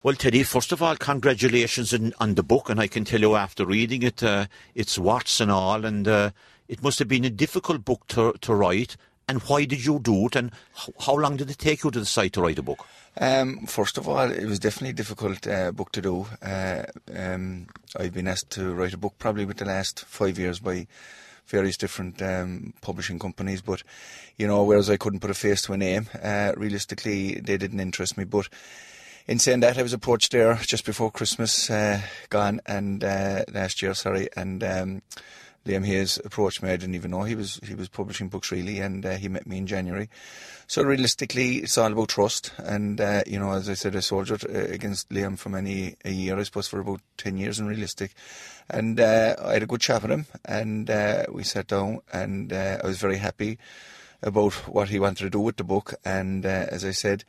Well, Teddy, first of all, congratulations on the book, and I can tell you after reading it, it's warts and all, and it must have been a difficult book to write. And why did you do it, and how long did it take you to decide to write a book? First of all, it was definitely a difficult book to do. I've been asked to write a book probably with the last 5 years by various different publishing companies, but, you know, whereas I couldn't put a face to a name, realistically, they didn't interest me. But in saying that, I was approached there just before Christmas last year, and Liam Hayes approached me. I didn't even know he was publishing books really, and he met me in January. So realistically, it's all about trust. And you know, as I said, I soldiered against Liam for many a year, I suppose, for about 10 years in realistic. And I had a good chat with him, and we sat down, and I was very happy about what he wanted to do with the book. And as I said,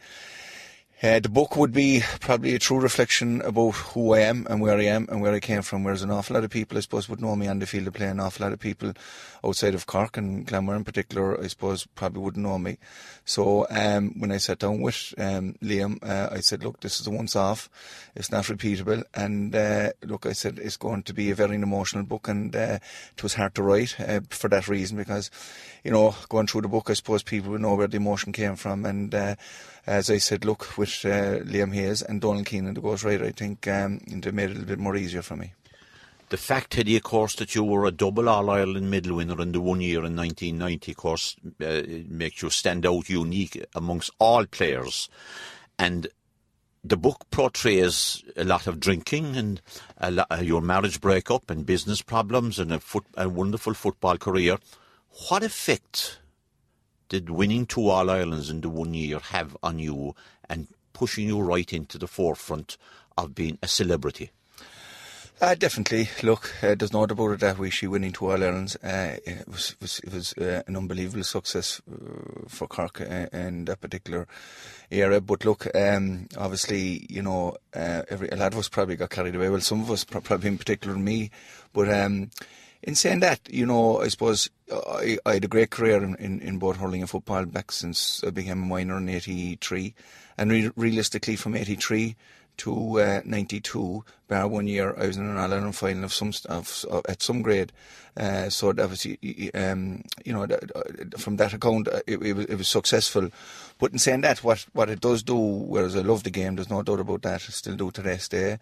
the book would be probably a true reflection about who I am and where I came from, whereas an awful lot of people, I suppose, would know me on the field of play. An awful lot of people outside of Cork and Glanmire in particular, I suppose, probably wouldn't know me. So when I sat down with Liam, I said, look, this is a once-off. It's not repeatable. And look, I said, it's going to be a very emotional book, and it was hard to write for that reason, because, you know, going through the book, I suppose people would know where the emotion came from. And as I said, look, with Liam Hayes and Donald Keenan, the ghostwriter, I think they made it a little bit more easier for me. The fact, Teddy, of course, that you were a double All-Ireland medal winner in the 1 year in 1990, of course, makes you stand out unique amongst all players. And the book portrays a lot of drinking and your marriage breakup and business problems and a wonderful football career. What effect did winning 2 All-Irelands in the 1 year have on you and pushing you right into the forefront of being a celebrity? Definitely. Look, there's no doubt about it that she winning 2 All-Irelands. It was an unbelievable success for Cork in that particular era. But look, obviously, you know, a lot of us probably got carried away. Well, some of us, probably in particular me. But in saying that, you know, I suppose I had a great career in both hurling and football back since I became a minor in 83. And realistically, from 83 to 92, bar 1 year, I was in an All-Ireland final at some grade. So that was, you know, from that account, it was successful. But in saying that, what it does do, whereas I love the game, there's no doubt about that, I still do to this day.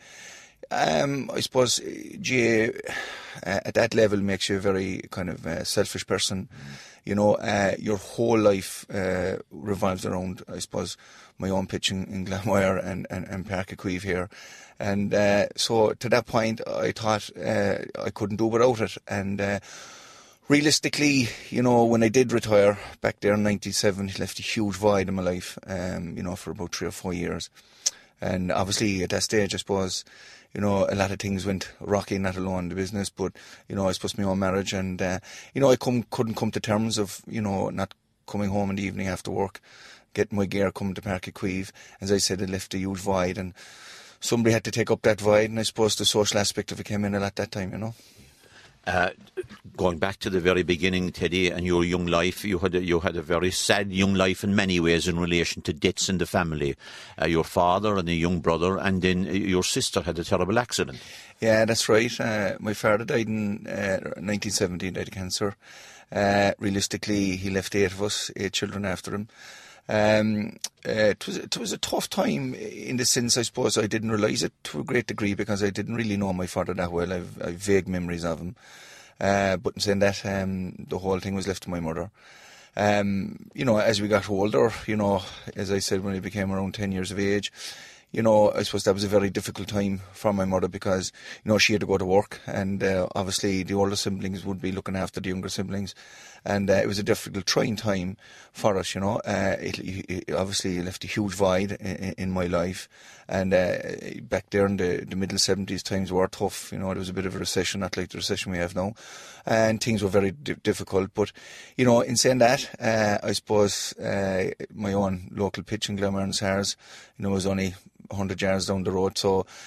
I suppose GA at that level makes you a very kind of selfish person. You know, your whole life revolves around, I suppose, my own pitching in Glanmire and Páirc Uí Chaoimh here. And so to that point, I thought I couldn't do without it. And realistically, you know, when I did retire back there in 97, it left a huge void in my life, you know, for about 3 or 4 years. And obviously at that stage, I suppose, you know, a lot of things went rocky, not alone in the business, but, you know, I suppose my own marriage, and, you know, I couldn't come to terms of, you know, not coming home in the evening after work, getting my gear, coming to Páirc Uí Chaoimh. As I said, it left a huge void, and somebody had to take up that void, and I suppose the social aspect of it came in a lot that time, you know. Going back to the very beginning, Teddy, and your young life, you had a very sad young life in many ways in relation to deaths in the family. Your father and a young brother, and then your sister had a terrible accident. Yeah, that's right. My father died in 1970, died of cancer. Realistically, he left 8 of us, 8 children after him. It was a tough time in the sense, I suppose, I didn't realise it to a great degree because I didn't really know my father that well. I've vague memories of him. But in saying that, the whole thing was left to my mother. You know, as we got older, you know, as I said, when I became around 10 years of age, you know, I suppose that was a very difficult time for my mother because, you know, she had to go to work, and obviously the older siblings would be looking after the younger siblings, and it was a difficult, trying time for us, you know. It obviously left a huge void in my life, and back there in the middle 70s, times were tough, you know. There was a bit of a recession, not like the recession we have now, and things were very difficult. But, you know, in saying that, I suppose my own local pitch in Glanmire and SARS, you know, was only 100 yards down the road, so,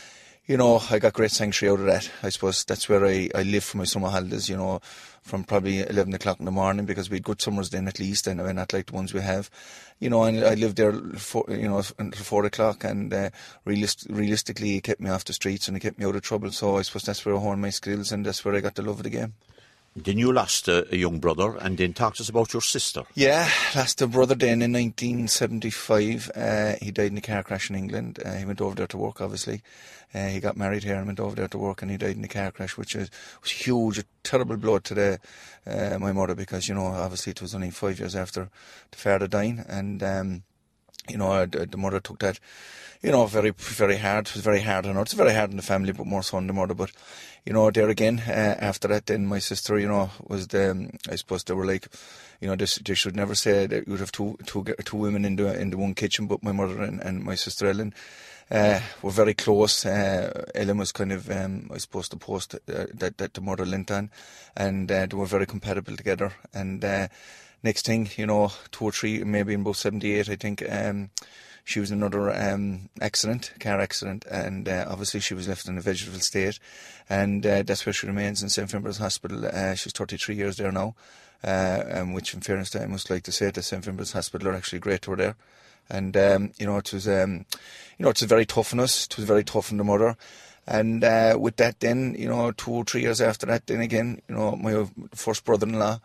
you know, I got great sanctuary out of that. I suppose that's where I live for my summer holidays, you know, from probably 11 o'clock in the morning, because we had good summers then at least, and not like the ones we have. You know, and I lived there, until 4 o'clock, and realistically it kept me off the streets and it kept me out of trouble. So I suppose that's where I honed my skills, and that's where I got the love of the game. Then you lost a young brother, and then talk to us about your sister. Yeah, lost a brother then in 1975. He died in a car crash in England. He went over there to work, obviously. He got married here and went over there to work, and he died in a car crash, which was huge, a terrible blow to my mother, because, you know, obviously it was only 5 years after the father dying, and you know, the mother took that, you know, very, very hard. It was very hard on her. It's very hard on the family, but more so on the mother. But, you know, there again, after that, then my sister, you know, was I suppose they were like, you know, they should never say that you'd have two women in the one kitchen, but my mother and my sister Ellen were very close. Ellen was kind of, I suppose, the post that the mother leant on, and they were very compatible together. And next thing, you know, 2 or 3, maybe in about 78, I think, she was in another car accident, and obviously she was left in a vegetable state, and that's where she remains in St. Finbarr's Hospital. She's 33 years there now, which in fairness to I must like to say that St. Finbarr's Hospital are actually great to her there. And, you know, it was, you know, it's very tough on us. It was very tough on the mother. And with that then, you know, 2 or 3 years after that, then again, you know, my first brother-in-law,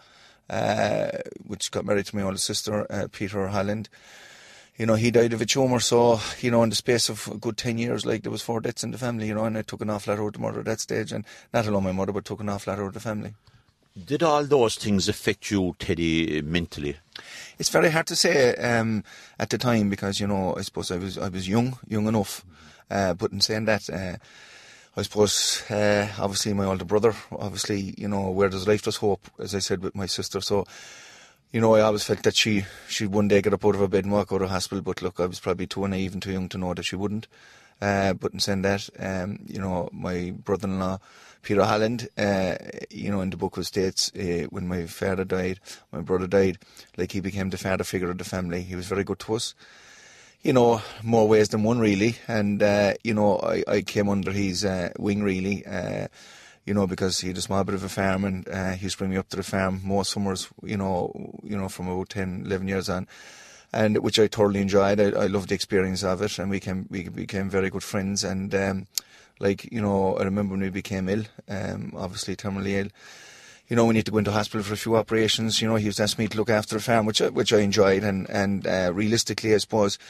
which got married to my older sister, Peter Holland, you know, he died of a tumour. So, you know, in the space of a good 10 years, like, there was 4 deaths in the family, you know, and I took an awful lot out of the mother at that stage, and not alone my mother, but took an awful lot out of the family. Did all those things affect you, Teddy, mentally? It's very hard to say at the time, because, you know, I suppose I was young enough, but in saying that, I suppose, obviously my older brother, obviously, you know, where there's life, there's hope, as I said with my sister. So, you know, I always felt that she'd one day get up out of her bed and walk out of hospital, but look, I was probably too naive and too young to know that she wouldn't. But in saying that, you know, my brother-in-law, Peter Holland, you know, in the book of states, when my father died, my brother died, like, he became the father figure of the family. He was very good to us, you know, more ways than one, really. And, you know, I came under his wing, really, you know, because he had a small bit of a farm, and he used to bring me up to the farm most summers, you know, from about 10, 11 years on, and which I thoroughly enjoyed. I loved the experience of it, and we became very good friends. And like, you know, I remember when we became ill, obviously terminally ill, you know, we need to go into hospital for a few operations. You know, he used to ask me to look after the farm, which I enjoyed, and realistically, I suppose,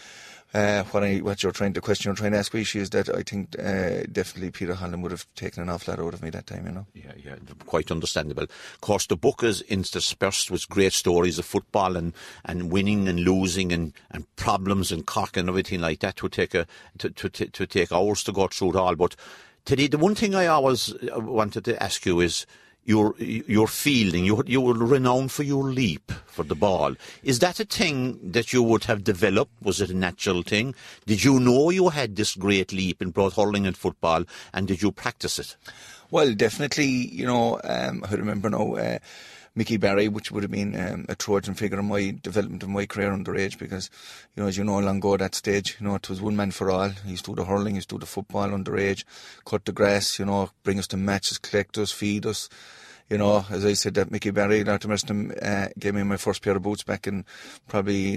the question you're trying to ask me is that I think definitely Peter Holland would have taken an awful lot out of me that time, you know. Yeah, quite understandable. Of course, the book is interspersed with great stories of football and winning and losing and problems and Cork and everything like that. To take hours to go through it all. But Teddy, the one thing I always wanted to ask you is your fielding. You were renowned for your leap for the ball. Is that a thing that you would have developed? Was it a natural thing? Did you know you had this great leap in both hurling and football, and did you practice it? Well, definitely, you know, I remember now Mickey Barry, which would have been a Trojan figure in my development of my career underage, because, you know, as you know, long ago at that stage, you know, it was one man for all. He used to do the hurling, he used to do the football underage, cut the grass, you know, bring us to matches, collect us, feed us. You know, as I said, that Mickey Barry, Dr. Merston, gave me my first pair of boots back in probably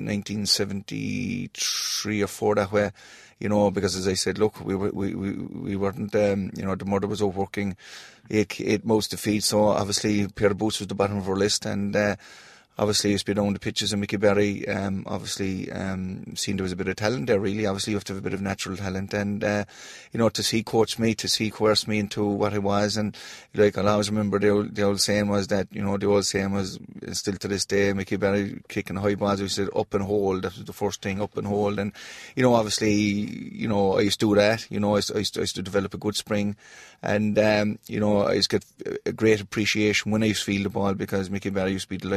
1973 or 4 that way. You know, because as I said, look, we weren't, you know, the mother was out working 8 months to feed, so obviously a pair of boots was the bottom of our list, and obviously I used to be down the pitches, and Mickey Barry obviously seen there was a bit of talent there, really. Obviously you have to have a bit of natural talent, and you know, to see coach me, to see coerce me into what I was. And like, I'll always remember the old saying was that, you know, the old saying was, still to this day, Mickey Barry kicking high balls, we said up and hold. That was the first thing, up and hold. And, you know, obviously, you know, I used to do that. You know, I used to develop a good spring, and you know, I used to get a great appreciation when I used to field the ball, because Mickey Barry used to be delighted. It was a great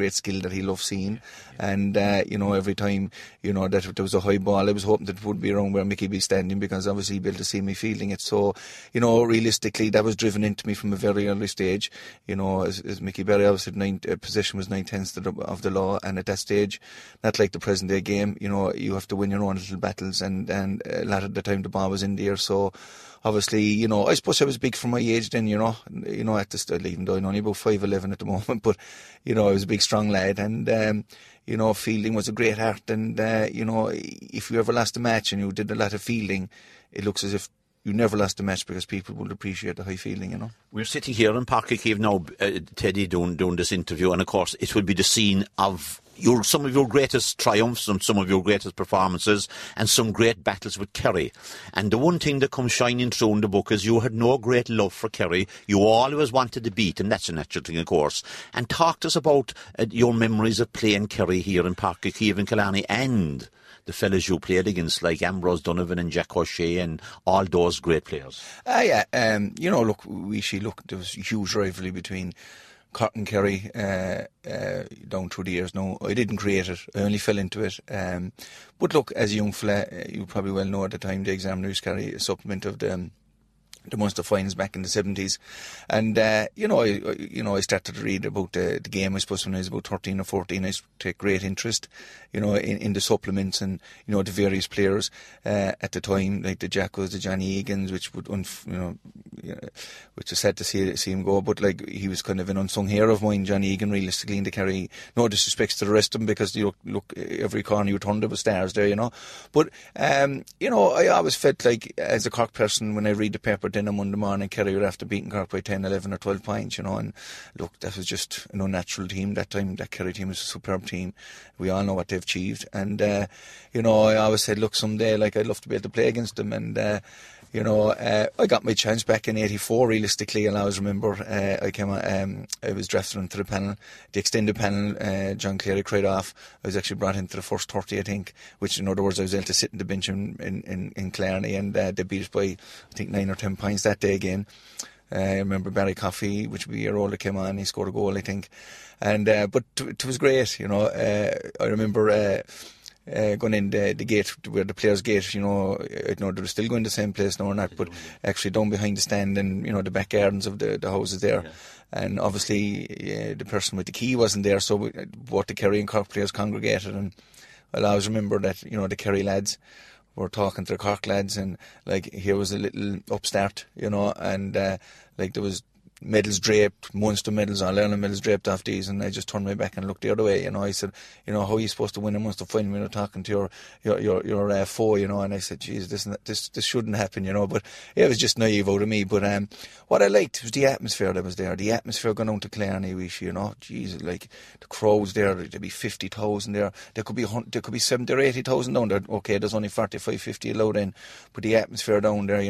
great skill that he loved seeing. And, every time, that there was a high ball, I was hoping that it would be around where Mickey be standing, because obviously he'd be able to see me fielding it. So, realistically, that was driven into me from a very early stage. As Mickey Berry always said, possession was 9/10 of the law. And at that stage, not like the present day game, you have to win your own little battles. And a lot of the time the ball was in the air. So, obviously, I suppose I was big for my age then, at the start, even though I'm only about 5'11" at the moment, but, I was a big, strong lad, and, fielding was a great art, and, if you ever lost a match and you did a lot of fielding, it looks as if you never lost a match, because people would appreciate the high fielding, We're sitting here in Páirc Uí Chaoimh now, Teddy, doing this interview, and of course it will be the scene of some of your greatest triumphs and some of your greatest performances and some great battles with Kerry. And the one thing that comes shining through in the book is you had no great love for Kerry. You always wanted to beat him. That's a natural thing, of course. And talk to us about your memories of playing Kerry here in Páirc Uí Chaoimh and Killarney, and the fellas you played against, like Ambrose Donovan and Jack O'Shea and all those great players. There was a huge rivalry between Cork and Kerry down through the years. No, I didn't create it. I only fell into it. But look, as a young fella, you probably well know at the time the Examiner used to carry a supplement of the Munster finals back in the 70s, and I started to read about the game. I suppose when I was about 13 or 14, I used to take great interest, in the supplements and the various players at the time, like the Jackos, the Johnny Egan's, which is sad to see him go. But like, he was kind of an unsung hero of mine, Johnny Egan, realistically, in the Kerry. No disrespects to the rest of them, because look every corner you turned there was stars there, But I always felt like, as a Cork person, when I read the paper then on Monday morning, Kerry were after beating Cork by 10, 11 or 12 points, and look, that was just an unnatural team that time. That Kerry team was a superb team. We all know what they've achieved, and I always said, look, someday, like, I'd love to be able to play against them. And I got my chance back in '84. Realistically, and I always remember I was drafted into the panel, the extended panel. John Cleary cried off. I was actually brought into the first 30, I think, which, in other words, I was able to sit in the bench in Killarney, and they beat us by, I think, 9 or 10 points that day again. I remember Barry Coffey, which would be a year older, came on. He scored a goal, I think, and but it was great. I remember going in the gate, where the players' gate, I don't know, they were still going the same place now or not, but actually down behind the stand and, the back gardens of the houses there. Yeah. And obviously, the person with the key wasn't there, so both the Kerry and Cork players congregated. And I'll always remember that, the Kerry lads were talking to the Cork lads, and like, here was a little upstart, and like, there was medals draped, Munster medals, All-Ireland medals draped off these, and I just turned my back and looked the other way. I said, how are you supposed to win a Munster final when you're talking to your foe, and I said, geez, this shouldn't happen, but it was just naive out of me. But what I liked was the atmosphere that was there, the atmosphere going on to Killarney, geez, like, the crowds there, there'd be 50,000 there, there could be 70 or 80,000 down there. Okay, there's only 45, 50 allowed in, but the atmosphere down there,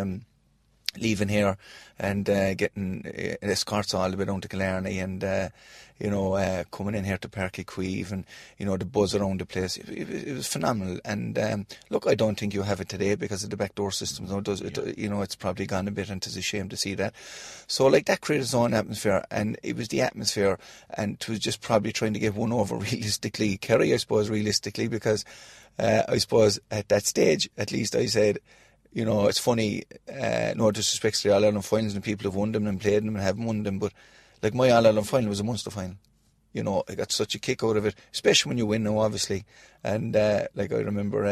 leaving here and getting escorts all the way down to Killarney, and coming in here to Páirc Uí Chaoimh, and the buzz around the place, it was phenomenal. And look, I don't think you have it today because of the backdoor systems. It's probably gone a bit, and it's a shame to see that. So, like, that created its own atmosphere, and it was the atmosphere, and it was just probably trying to get one over realistically, Kerry, I suppose, because I suppose at that stage, at least, I said, it's funny, no disrespect to the All-Ireland finals, and people have won them and played them and haven't won them, but like, my All-Ireland final was a Munster final. I got such a kick out of it, especially when you win now, obviously. And like, I remember,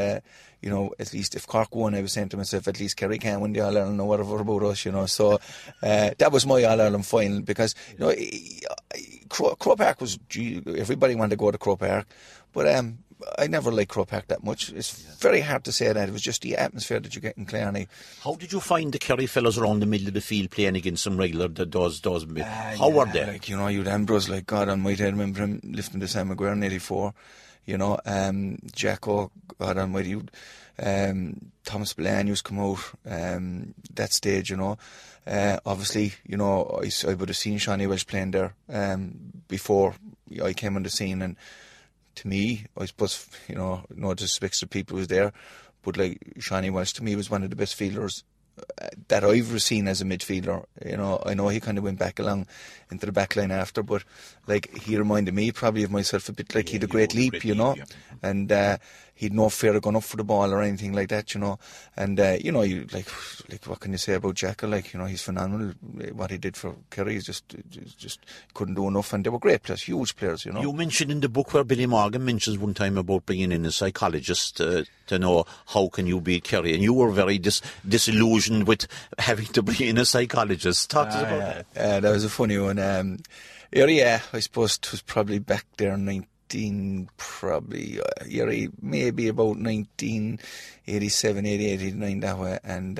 at least if Cork won, I was saying to myself, at least Kerry can't win the All-Ireland or whatever about us, So that was my All-Ireland final, because, Croke Park was, everybody wanted to go to Croke Park, but I never liked Croke Park that much. It's very hard to say that. It was just the atmosphere that you get in Killarney. How did you find the Kerry fellas around the middle of the field playing against some regular those how were they? Like, you'd Ambrose, like, God Almighty, I remember him lifting the Sam Maguire in '84. Jacko, God Almighty, Thomas Bland used to come out that stage, obviously, I would have seen Shawnee Welsh playing there before I came on the scene, and to me, I suppose, no disrespect to people who was there, but like, Shawnee Welsh to me was one of the best fielders that I've seen as a midfielder. You know, I know he kind of went back along into the back line after, but like he reminded me probably of myself a bit like he had a great leap, you know, and he'd no fear of going up for the ball or anything like that, you know. And you know, you like what can you say about Jackal? Like, you know, he's phenomenal. What he did for Kerry is just couldn't do enough, and they were great players, huge players, you know. You mentioned in the book where Billy Morgan mentions one time about bringing in a psychologist to know how can you beat Kerry, and you were very disillusioned with having to bring in a psychologist. Talk to us about that. That was a funny one. Yeah, I suppose it was probably back there in maybe about 1987, 88, 89 that way, and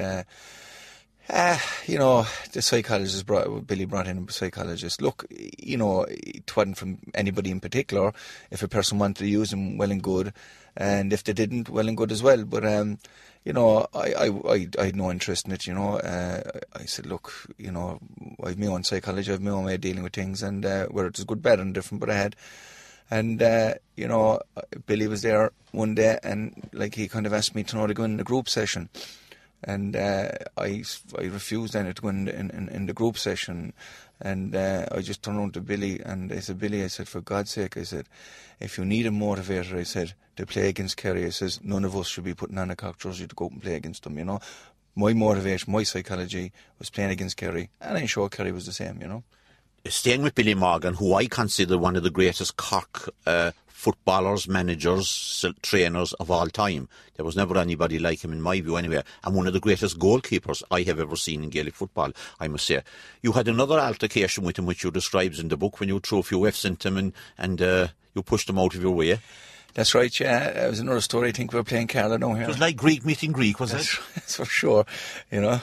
you know, the psychologist Billy brought in a psychologist. Look, you know, it wasn't from anybody in particular. If a person wanted to use him, well and good, and if they didn't, well and good as well. But you know, I had no interest in it. You know, I said, look, you know, I have my own psychology, I have my own way of dealing with things, and where it was good, bad, and different, but I had. And you know, Billy was there one day, and like he kind of asked me to know to go in the group session. And I refused then to go in the group session, and I just turned around to Billy and I said, Billy, I said, for God's sake, I said, if you need a motivator, I said, to play against Kerry, I says, none of us should be putting on a cock jersey to go out and play against them, you know. My motivation, my psychology was playing against Kerry, and I'm sure Kerry was the same, you know. Staying with Billy Morgan, who I consider one of the greatest Cork footballers, managers, trainers of all time. There was never anybody like him in my view anyway, and one of the greatest goalkeepers I have ever seen in Gaelic football, I must say. You had another altercation with him which you described in the book when you threw a few F's into him and you pushed him out of your way. That's right, yeah. It was another story. I think we were playing Carlow down here. It was like Greek meeting Greek, was it? That's for sure, you know.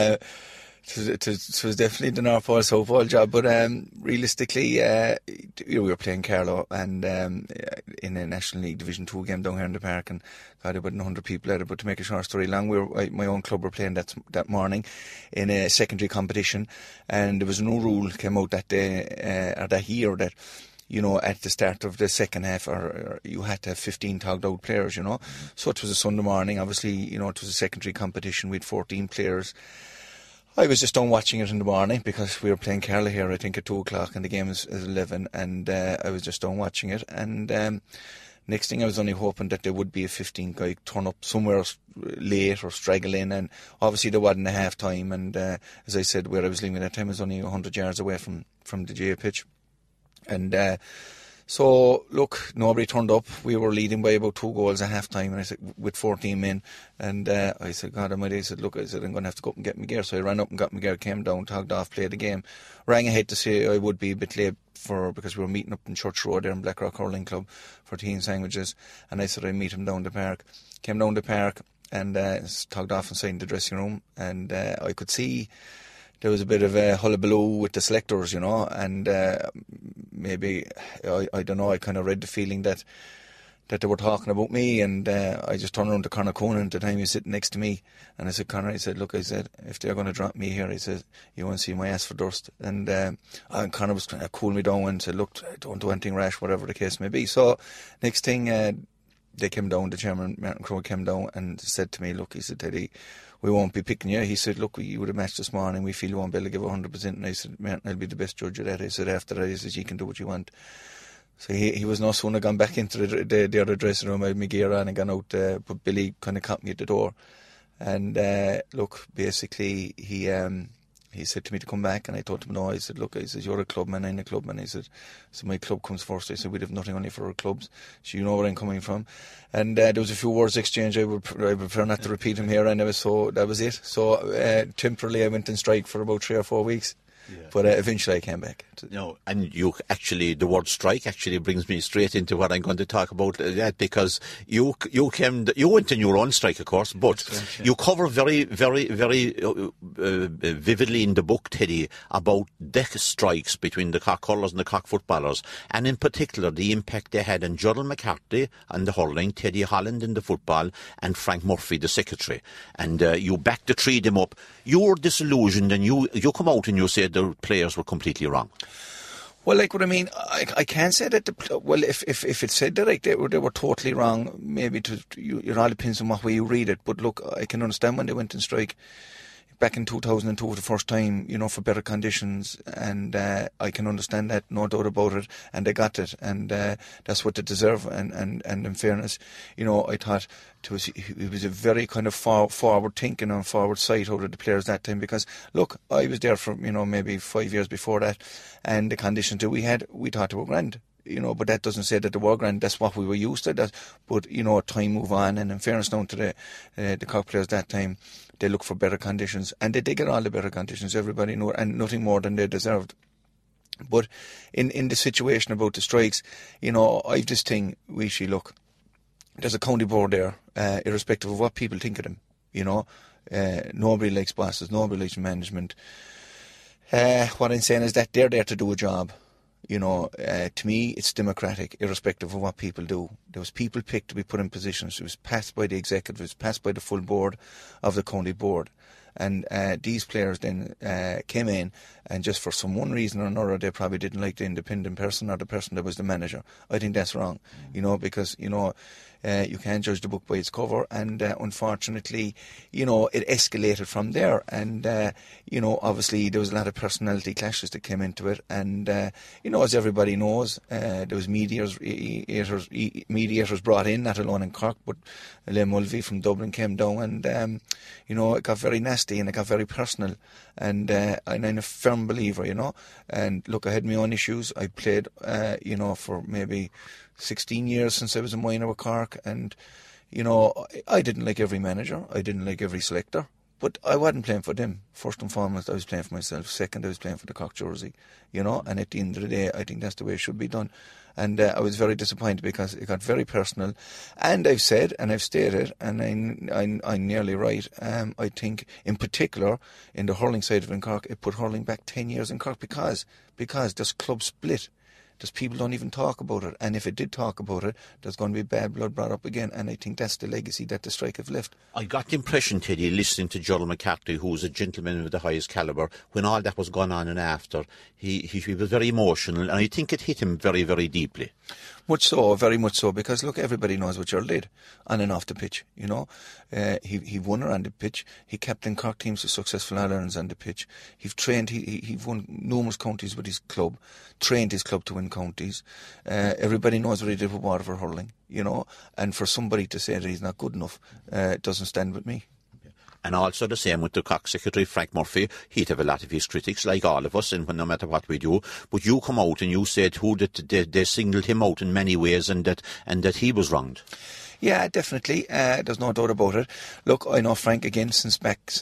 It was definitely the North Pole South Pole job, but realistically, we were playing Carlow and in a National League Division 2 game down here in the park, and God, about 100 people at it. But to make a short story long, my own club were playing that morning in a secondary competition, and there was no rule came out that day or that year that, you know, at the start of the second half, or you had to have 15 togged out players, you know. So it was a Sunday morning. Obviously, you know, it was a secondary competition with 14 players. I was just done watching it in the morning because we were playing Carlow here, I think, at 2 o'clock, and the game is 11, and I was just done watching it. And next thing, I was only hoping that there would be a 15 guy turn up somewhere late or straggle in, and obviously there wasn't a half time. And as I said, where I was living at that time was only 100 yards away from the GA pitch. And so, look, nobody turned up. We were leading by about 2 goals at half time, and I said, with 14 men. And I said, God Almighty, I said, look, I said, I'm going to have to go up and get my gear. So I ran up and got my gear, came down, togged off, played the game. Rang ahead to say I would be a bit late because we were meeting up in Church Road there in Blackrock Hurling Club for tea and sandwiches. And I said I'd meet him down the park. Came down the park and togged off inside the dressing room. And I could see there was a bit of a hullabaloo with the selectors, you know, and maybe, I don't know, I kind of read the feeling that they were talking about me, and I just turned around to Conor Conan at the time he was sitting next to me, and I said, Conor, I said, look, I said, if they're going to drop me here, I said, you won't see my ass for dust. And Conor was trying to cool me down and said, look, don't do anything rash, whatever the case may be. So next thing, they came down, the chairman, Martin Crowe, came down and said to me, look, he said, Teddy, we won't be picking you. He said, look, you would have matched this morning, we feel you won't be able to give 100%. And I said, Martin, I'll be the best judge of that. I said, after that, he says, you can do what you want. So he was no sooner gone back into the other dressing room. I had my gear on and gone out, but Billy kind of caught me at the door. And look, basically, he said to me to come back, and I told him no. I said, look, I said, you're a clubman, I'm a clubman. I said, so my club comes first. I said, we'd have nothing only for our clubs, so you know where I'm coming from. And there was a few words exchanged. I would prefer not to repeat them here. And so that was it. So temporarily I went on strike for about 3 or 4 weeks. Yeah. But eventually I came back. No, and you actually, the word strike actually brings me straight into what I'm going to talk about, because you went on your own strike, of course, but right, yeah. You cover very, very, very vividly in the book, Teddy, about the strikes between the Cork hurlers and the Cork footballers, and in particular the impact they had on Gerald McCarthy and the hurling, Teddy Holland in the football, and Frank Murphy, the secretary. And you backed the three of them up. You were disillusioned, and you come out and you said the players were completely wrong. Well, like what I mean, I can't say that. If it said that they were totally wrong, maybe it all depends on what way you read it. But look, I can understand when they went on strike. back in 2002 for the first time, for better conditions, and I can understand that, no doubt about it, and they got it, and that's what they deserve, and in fairness, I thought it was a very kind of forward thinking and forward sight out of the players that time, because look, I was there for maybe 5 years before that, and the conditions that we had, we thought they were grand. But that doesn't say that they were grand. That's what we were used to. But time move on, and in fairness down to the Cork players that time, they look for better conditions, and they did get all the better conditions. Everybody knew, and nothing more than they deserved. But in the situation about the strikes, I've this thing. Look, there's a county board there, irrespective of what people think of them. Nobody likes bosses. Nobody likes management. What I'm saying is that they're there to do a job. To me, it's democratic, irrespective of what people do. There was people picked to be put in positions. It was passed by the executive, it was passed by the full board of the county board. And these players then came in, and just for some one reason or another, they probably didn't like the independent person or the person that was the manager. I think that's wrong, because, you can't judge the book by its cover, and unfortunately, it escalated from there, and obviously there was a lot of personality clashes that came into it, and as everybody knows, there was mediators brought in, not alone in Cork, but Liam Mulvey from Dublin came down, and it got very nasty and it got very personal, and I'm a firm believer, and look, I had my own issues. I played for maybe 16 years since I was a minor with Cork, and I didn't like every manager, I didn't like every selector, but I wasn't playing for them. First and foremost, I was playing for myself. Second, I was playing for the Cork jersey, and at the end of the day, I think that's the way it should be done. And I was very disappointed because it got very personal, and I've said and I've stated, and I'm nearly right, I think in particular in the hurling side of it in Cork, it put hurling back 10 years in Cork because there's club split. There's people don't even talk about it, and if it did talk about it, there's going to be bad blood brought up again, and I think that's the legacy that the strike have left. I got the impression, Teddy, listening to Gerald McCarthy, who was a gentleman of the highest calibre, when all that was going on and after, he was very emotional, and I think it hit him very, very deeply. Much so, very much so, because look, everybody knows what Gerald did on and off the pitch, he won her on the pitch, he captained Cork teams to successful All-Irelands on the pitch, he trained, he won numerous counties with his club, trained his club to win counties, everybody knows what he did with Waterford hurling, and for somebody to say that he's not good enough, doesn't stand with me. And also the same with the Cork secretary, Frank Murphy. He'd have a lot of his critics, like all of us, and no matter what we do. But you come out and you said they singled him out in many ways, and that he was wronged. Yeah, definitely. There's no doubt about it. Look, I know Frank again since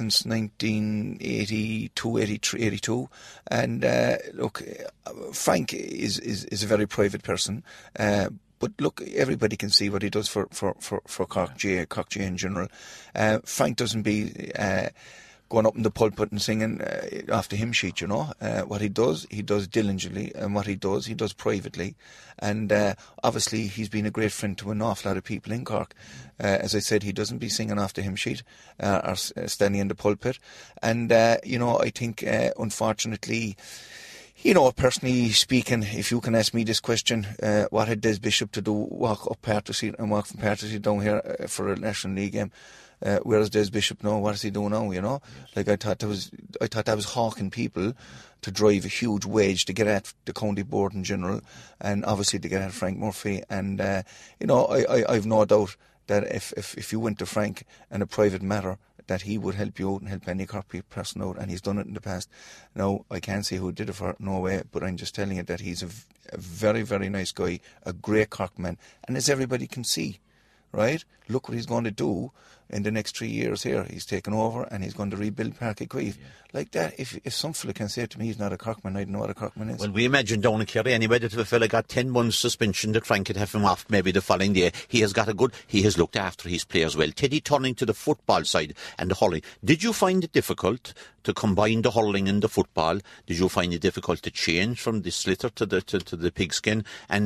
1982, 83, 82. And look, Frank is a very private person. But look, everybody can see what he does for Cork GA in general. Frank doesn't be going up in the pulpit and singing off the hymn sheet, What he does diligently, and what he does privately. And obviously he's been a great friend to an awful lot of people in Cork. As I said, he doesn't be singing off the hymn sheet or standing in the pulpit. And, I think, unfortunately, personally speaking, if you can ask me this question, what had Des Bishop to do, walk up Partick Street and walk from Partick Street down here for a National League game? Where is Des Bishop now? What is he doing now, Like, I thought that was hawking people to drive a huge wage to get at the county board in general, and obviously to get at Frank Murphy. And, I've no doubt that if you went to Frank in a private matter, that he would help you out and help any Cork person out, and he's done it in the past. Now, I can't say who did it for, no way, but I'm just telling you that he's a very, very nice guy, a great Cork man, and as everybody can see, right, look what he's going to do in the next 3 years here. He's taken over and he's going to rebuild Páirc Uí Chaoimh. Yeah. Like that, if some fella can say to me he's not a Corkman, I don't know what a Corkman is. Well, we imagine down in Kerry anyway that if a fella got 10 months suspension, that Frank could have him off maybe the following day. He has looked after his players well. Teddy, turning to the football side and the hurling, did you find it difficult to combine the hurling and the football? Did you find it difficult to change from the sliotar to the pigskin? And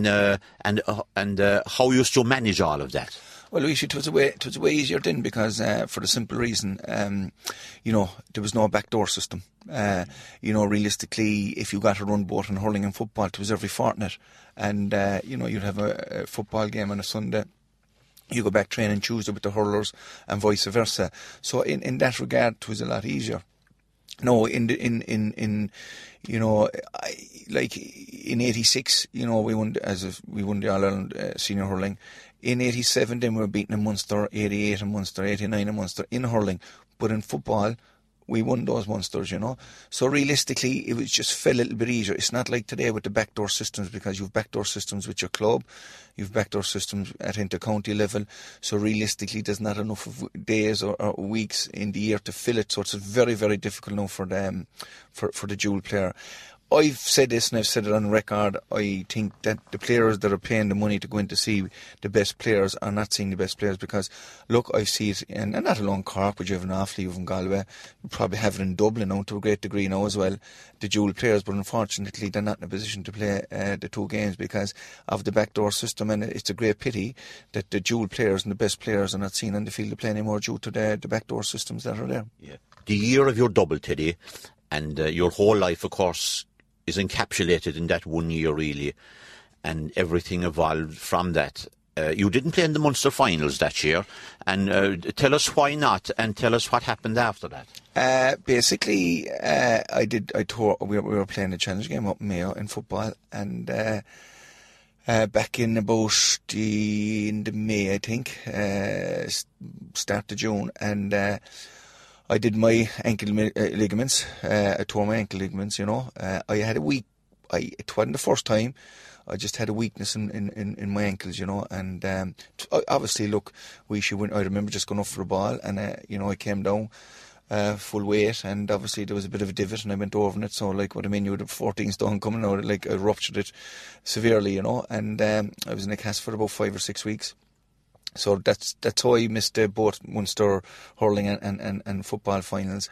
how used to manage all of that? Well, Luigi, it was way easier then because for the simple reason, there was no backdoor system. Realistically, if you got a run both in hurling and football, it was every fortnight. And, you'd have a football game on a Sunday. You go back training Tuesday with the hurlers and vice versa. So in that regard, it was a lot easier. No, in you know, like in '86, you know, we won the All Ireland senior hurling. In '87, then we were beaten in Munster, '88 in Munster, '89 in Munster in hurling. But in football, we won those Munsters, you know. So realistically, it was just felt a little bit easier. It's not like today with the backdoor systems, because you've backdoor systems with your club, you've backdoor systems at inter-county level. So realistically, there's not enough of days or weeks in the year to fill it. So it's very, very difficult now for the dual player. I've said this and I've said it on record. I think that the players that are paying the money to go in to see the best players are not seeing the best players, because, look, I see it, and not alone Cork, but you have an Offaly, you have in Galway, you probably have it in Dublin now to a great degree now as well, the dual players, but unfortunately they're not in a position to play the two games because of the backdoor system, and it's a great pity that the dual players and the best players are not seen on the field to play anymore due to the backdoor systems that are there. Yeah. The year of your double, Teddy, and your whole life, of course, is encapsulated in that 1 year, really, and everything evolved from that. You didn't play in the Munster finals that year, and tell us why not, and tell us what happened after that. Basically, we were playing a challenge game up in Mayo in football, and back in about in the May, I think, start of June, and I did my ankle ligaments. I tore my ankle ligaments, you know. I had a week. It wasn't the first time. I just had a weakness in my ankles, you know. And obviously, look, I remember just going up for a ball, and you know, I came down full weight, and obviously there was a bit of a divot, and I went over it. So, like, what I mean, you had a 14 stone coming out, like I ruptured it severely, you know. And I was in a cast for about 5 or 6 weeks. So that's how I missed both Munster hurling and football finals.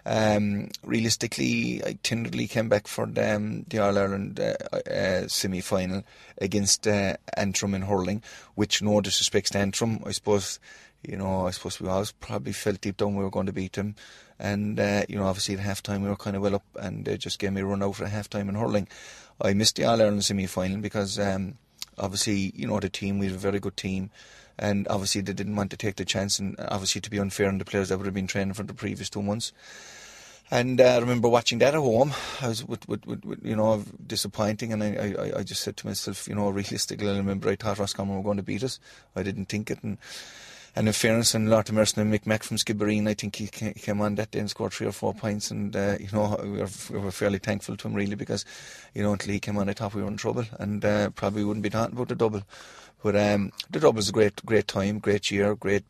Realistically, I tenderly came back for the All-Ireland semi-final against Antrim in hurling, which, no disrespect to Antrim, I suppose we always probably felt deep down we were going to beat them. And, you know, obviously at half-time we were kind of well up, and they just gave me a run out at half-time in hurling. I missed the All-Ireland semi-final because, obviously, you know, the team, we had a very good team. And obviously they didn't want to take the chance, and obviously to be unfair on the players that would have been training for the previous 2 months. And I remember watching that at home. I was with you know, disappointing, and I just said to myself, you know, realistically, I remember I thought Roscommon were going to beat us. I didn't think it, and in fairness, and Lord Merson and Mick Mack from Skibbereen, I think he came on that day and scored 3 or 4 points, and you know, we were fairly thankful to him, really, because, you know, until he came on, I thought we were in trouble, and probably wouldn't be talking about the double. But the double was a great time, great year, great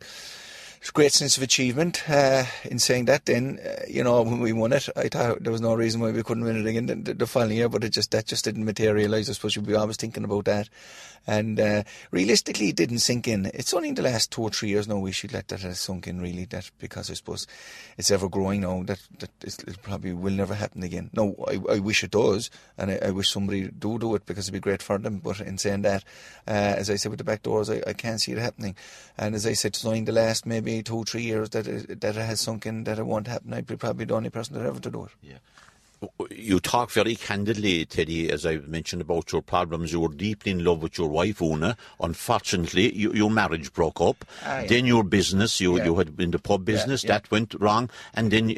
sense of achievement. In saying that, then, you know, when we won it, I thought there was no reason why we couldn't win it again the following year, but that just didn't materialise. I suppose you'd be always thinking about that. And realistically, it didn't sink in. It's only in the last 2 or 3 years now we should let that have sunk in, really, that, because I suppose it's ever growing now, that it probably will never happen again. No, I wish it does, and I wish somebody do it, because it'd be great for them. But in saying that, as I said with the back doors, I can't see it happening. And as I said, it's only in the last maybe 2 or 3 years that it has sunk in, that it won't happen. I'd be probably the only person that ever to do it. Yeah. You talk very candidly, Teddy, as I mentioned about your problems. You were deeply in love with your wife, Una. Unfortunately, your marriage broke up. Yeah. Then your business, you had been in the pub business, that went wrong. And then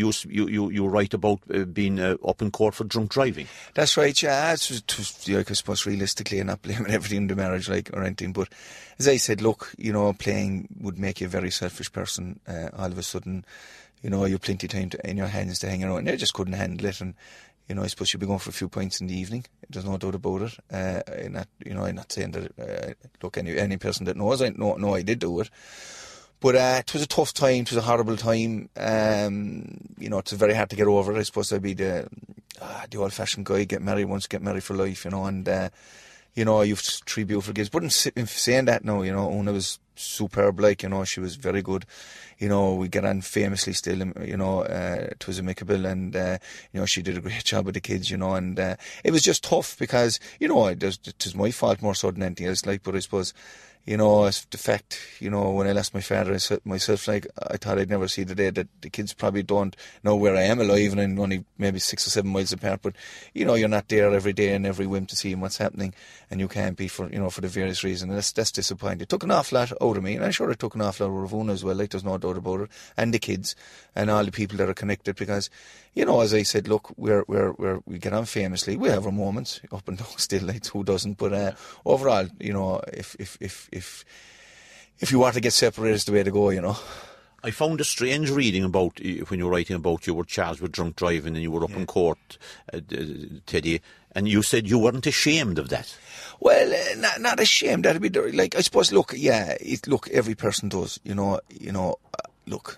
you write about being up in court for drunk driving. That's right, yeah. It was, I suppose, realistically, I'm not blaming everything in the marriage, like, or anything. But as I said, look, you know, playing would make you a very selfish person. All of a sudden, you know, you have plenty of time in your hands to hang around, and they just couldn't handle it. And, you know, I suppose you'd be going for a few pints in the evening. There's no doubt about it. I'm not saying that, look, any person that knows, I did do it. But it was a tough time, it was a horrible time. You know, it's very hard to get over it. I suppose I'd be the old-fashioned guy, get married once, get married for life, you know, and, you know, you've 3 beautiful kids. But in saying that now, you know, Una was superb, like, you know, she was very good. You know, we get on famously still, you know, it was amicable, and, you know, she did a great job with the kids, you know, and it was just tough because, you know, it was my fault more so than anything else, like, but I suppose, you know, as the fact, you know, when I lost my father myself, like, I thought I'd never see the day that the kids probably don't know where I am alive, and I'm only maybe 6 or 7 miles apart. But, you know, you're not there every day and every whim to see what's happening, and you can't be for the various reasons. And that's disappointing. It took an awful lot out of me, and I'm sure it took an awful lot out of Una as well, like, there's no doubt about it, and the kids, and all the people that are connected, because, you know, as I said, look, we get on famously. We have our moments up and down still, like, who doesn't? But overall, you know, if you want to get separated, it's the way to go, you know. I found a strange reading about when you were writing about you were charged with drunk driving and you were up in court, Teddy, and you said you weren't ashamed of that. Well, not ashamed. That'd be like, I suppose. Look, look, every person does. You know. Look.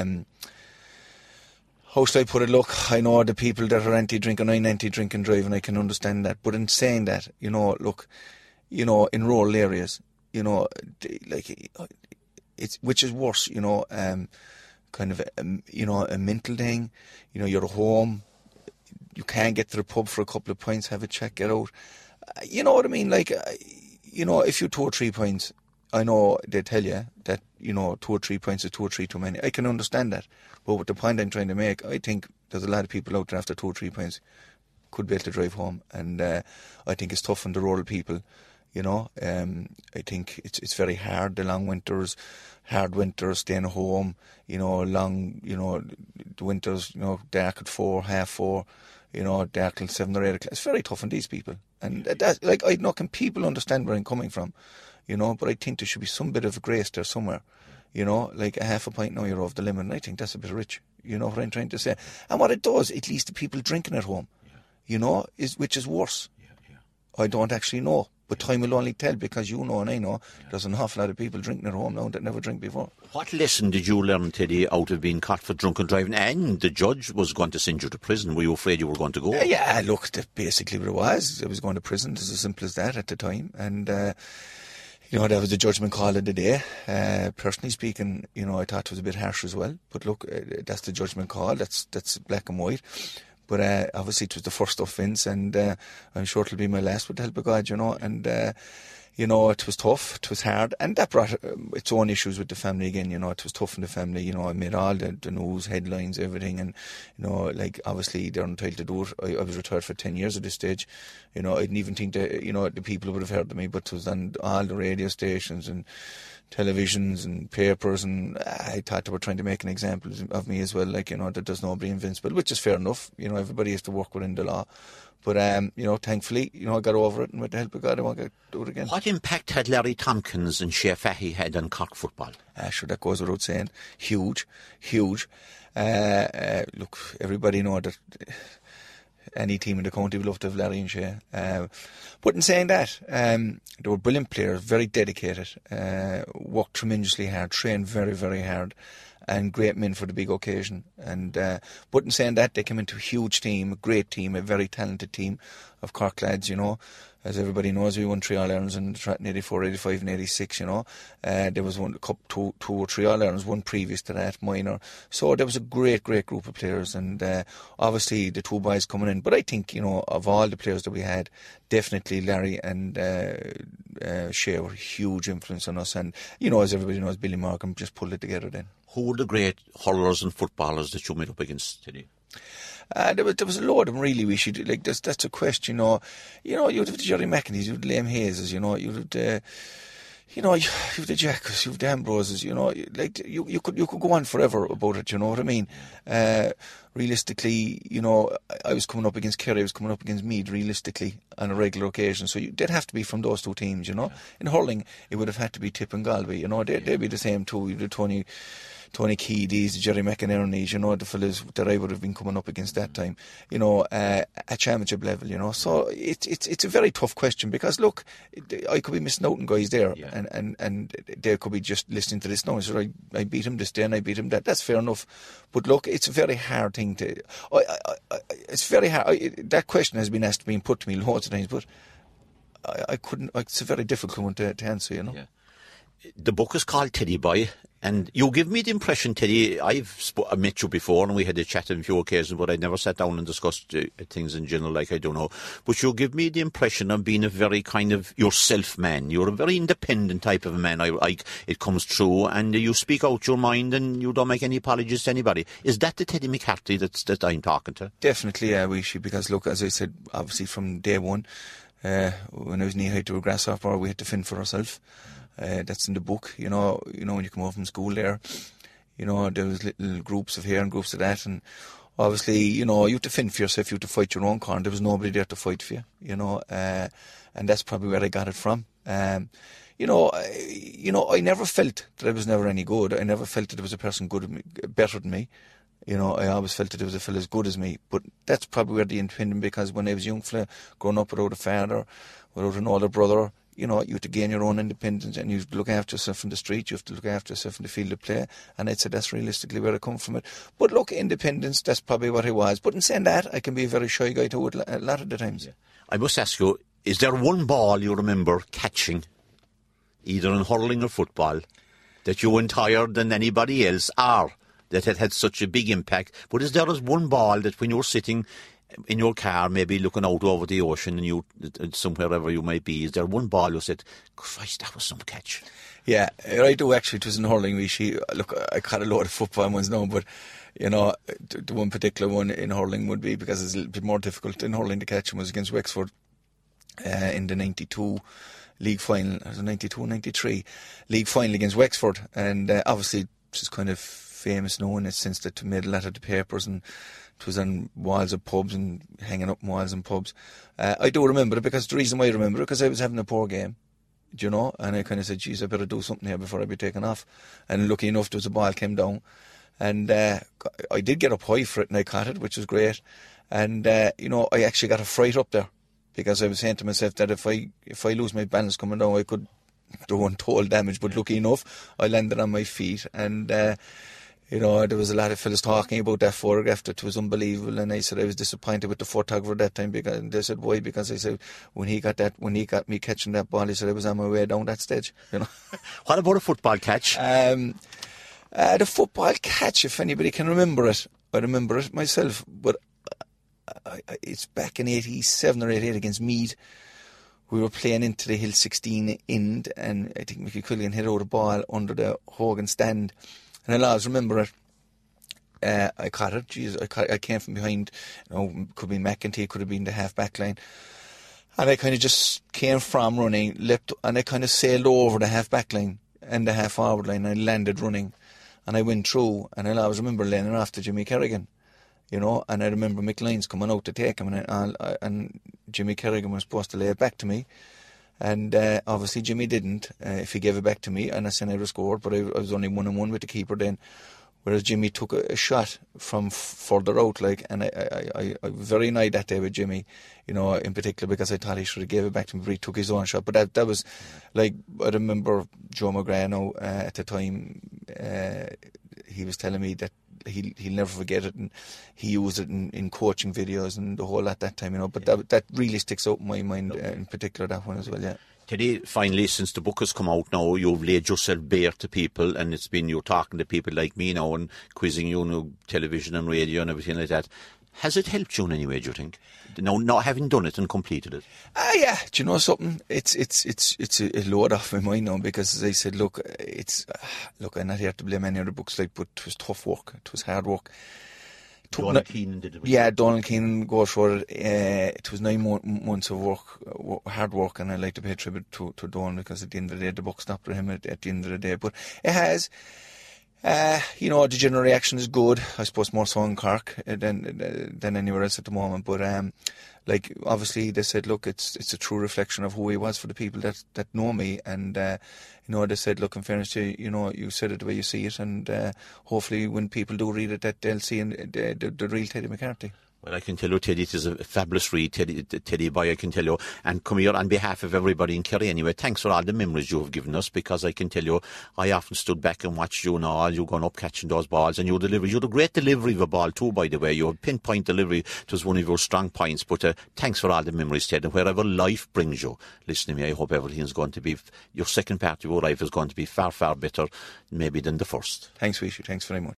How should I put it? Look, I know the people that are anti-drinking, I'm anti-drinking driving, I can understand that. But in saying that, you know, look, you know, in rural areas, you know, like, it's, which is worse, you know, kind of, you know, a mental thing, you know, you're at home, you can't get to the pub for a couple of pints, have a chat, get out. You know what I mean? Like, you know, if you 2 or 3 pints, I know they tell you that, you know, 2 or 3 pints is 2 or 3 too many. I can understand that. But with the point I'm trying to make, I think there's a lot of people out there after 2 or 3 pints could be able to drive home. And I think it's tough on the rural people, you know. I think it's very hard, the long winters, hard winters, staying home, you know, long, you know, the winters, you know, dark at 4, half 4, you know, dark till 7 or 8 o'clock. It's very tough on these people. And that's, like, I know, can people understand where I'm coming from? You know, but I think there should be some bit of grace there somewhere. You know, like a half a pint now, you're off the limit, and I think that's a bit rich. You know what I'm trying to say? And what it does, it leads to people drinking at home, you know, which is worse. I don't actually know, but time will only tell, because you know and I know there's an awful lot of people drinking at home now that never drink before. What lesson did you learn, Teddy, out of being caught for drunken driving, and the judge was going to send you to prison? Were you afraid you were going to go? Yeah, look, basically what it was. I was going to prison. It's as simple as that at the time. And you know, that was the judgment call of the day. Personally speaking, you know, I thought it was a bit harsh as well. But look, that's the judgment call. That's black and white. But obviously it was the first offence, and I'm sure it'll be my last with the help of God, you know. And, you know, it was tough, it was hard, and that brought its own issues with the family again, you know. It was tough in the family, you know. I made all the news, headlines, everything, and, you know, like, obviously they're entitled to do it. I was retired for 10 years at this stage. You know, I didn't even think that, you know, the people would have heard of me, but it was on all the radio stations and televisions and papers, and I thought they were trying to make an example of me as well, like, you know, that there's nobody invincible, which is fair enough. You know, everybody has to work within the law. But, you know, thankfully, you know, I got over it, and with the help of God, I won't do it again. What impact had Larry Tompkins and Shea Fahey had on Cork football? Sure, that goes without saying. Huge, huge. Look, everybody know that any team in the county would love to have Larry and Shea. But in saying that, they were brilliant players, very dedicated, worked tremendously hard, trained very, very hard, and great men for the big occasion. And but in saying that, they came into a huge team, a great team, a very talented team of Cork lads, you know. As everybody knows, we won 3 All-Irelands in 84, 85 and 86, you know. There was two or three All-Irelands, one previous to that, minor. So there was a great, great group of players, and obviously the 2 boys coming in. But I think, you know, of all the players that we had, definitely Larry and Shea were a huge influence on us. And, you know, as everybody knows, Billy Morgan just pulled it together then. Who were the great hurlers and footballers that you met up against today? There was a load of them, really. We should, like, that's a question, you know, you'd have the Jerry McEnees, you'd have the Liam Hayeses, you know, you'd have the, you know, you have the Jackers, you have the Ambroses, you know, like, you could go on forever about it, you know what I mean? Realistically, you know, I was coming up against Kerry, I was coming up against Meath, realistically, on a regular occasion, so they'd have to be from those 2 teams, you know. Yeah. In hurling, it would have had to be Tip and Galway, you know, they'd be the same too. You'd have Tony Keady's, Jerry McInerney's, you know, the fellas that I would have been coming up against that time, you know, at championship level, you know. So it's a very tough question, because, look, I could be missing out on guys there, and they could be just listening to this now and say, I beat him this day and I beat him that. That's fair enough. But, look, it's a very hard thing to... it's very hard. That question has been asked, being put to me loads of times, but I couldn't... It's a very difficult one to answer, you know. Yeah. the book is called Teddy Boy, and you give me the impression, Teddy, I met you before and we had a chat on a few occasions, but I never sat down and discussed things in general, like I don't know. But you give me the impression of being a very kind of yourself man. You're a very independent type of a man. It comes through, and you speak out your mind and you don't make any apologies to anybody. Is that the Teddy McCarthy that I'm talking to? Definitely, yeah, because look, as I said, obviously from day one, when I was knee-high to a grasshopper, we had to fend for ourselves. That's in the book, you know, when you come home from school there, there was little groups of here and groups of that, and obviously, you have to fend for yourself, you have to fight your own corner. There was nobody there to fight for you, and that's probably where I got it from. I never felt that I was never any good. I never felt that there was a person better than me. I always felt that there was a fella as good as me, but that's probably where the independent, because when I was a young fella, growing up without a father, without an older brother, you have to gain your own independence, and you have to look after yourself in the street, you have to look after yourself in the field of play, and I'd say that's realistically where I come from it. But look, independence, that's probably what I was. But in saying that, I can be a very shy guy too a lot of the times. Yeah. I must ask you, is there one ball you remember catching, either in hurling or football, that you went higher than anybody else, or that had such a big impact? But is there one ball that when you're sitting in your car, maybe looking out over the ocean, and you somewhere wherever you might be, is there one ball you said, Christ, that was some catch? Yeah, I do actually. It was in hurling. Look, I caught a lot of football ones now, but the one particular one in hurling would be, because it's a little bit more difficult in hurling to catch, was against Wexford in the 92 league final. It was a 92-93 league final against Wexford, and obviously it's kind of famous now in the sense that it made a lot of the papers, and it was on walls of pubs and hanging up walls in pubs. I do remember it, because the reason why I remember it, because I was having a poor game, and I kind of said, geez, I better do something here before I be taken off. And lucky enough, there was a ball came down, and I did get up high for it, and I caught it, which was great. And I actually got a fright up there, because I was saying to myself that if I lose my balance coming down, I could do untold damage. But lucky enough, I landed on my feet, and there was a lot of fellas talking about that photograph, that it was unbelievable, and I said I was disappointed with the photographer that time, because they said, why? Because I said when he got me catching that ball, he said I was on my way down that stage. What about a football catch? The football catch, if anybody can remember it, I remember it myself, but it's back in 87 or 88 against Meath. We were playing into the Hill 16 end, and I think Mickey Quillian hit out a ball under the Hogan stand. And I'll always remember it. I caught it. I came from behind. Could be McEntee, could have been the half-back line. And I kind of just came from running, leapt, and I kind of sailed over the half-back line and the half-forward line, and I landed running. And I went through, and I'll always remember laying it off to Jimmy Kerrigan. And I remember Mick Lyons coming out to take him, and Jimmy Kerrigan was supposed to lay it back to me. And obviously Jimmy didn't, if he gave it back to me, and I said I would have scored, but I was only 1-on-1 with the keeper then, whereas Jimmy took a shot from further out, and I was very annoyed that day with Jimmy, in particular, because I thought he should have gave it back to me, but he took his own shot. But that was, I remember Joe McGrath at the time, he was telling me that he'll never forget it, and he used it in coaching videos and the whole lot that time, but that really sticks out in my mind, in particular, that one as well, yeah. Today, finally, since the book has come out now, you've laid yourself bare to people, and you're talking to people like me now and quizzing you, television and radio and everything like that. Has it helped you in any way, do you think? Now, not having done it and completed it? Yeah. Do you know something? It's a load off my mind now, because as I said, look, I'm not here to blame any other books, but it was tough work. It was hard work. Donald Keenan did it. Yeah, Donald Keenan goes for it. It was 9 months of work, hard work, and I like to pay tribute to Donald, because at the end of the day, the book stopped for him at the end of the day. But it has... the general reaction is good. I suppose more so in Cork than anywhere else at the moment. But obviously they said, look, it's a true reflection of who he was for the people that know me. And they said, look, in fairness to you, you said it the way you see it, and hopefully when people do read it, that they'll see the real Teddy McCarthy. Well, I can tell you, Teddy, it is a fabulous read, Teddy boy, I can tell you. And come here, on behalf of everybody in Kerry anyway, thanks for all the memories you have given us, because I can tell you, I often stood back and watched you and all, you going up catching those balls, and you deliver. You had a great delivery of a ball too, by the way. Your pinpoint delivery, it was one of your strong points. But thanks for all the memories, Ted. And wherever life brings you, listen to me, I hope everything's going to be, your second part of your life is going to be far, far better maybe than the first. Thanks, Vishu. Thanks very much.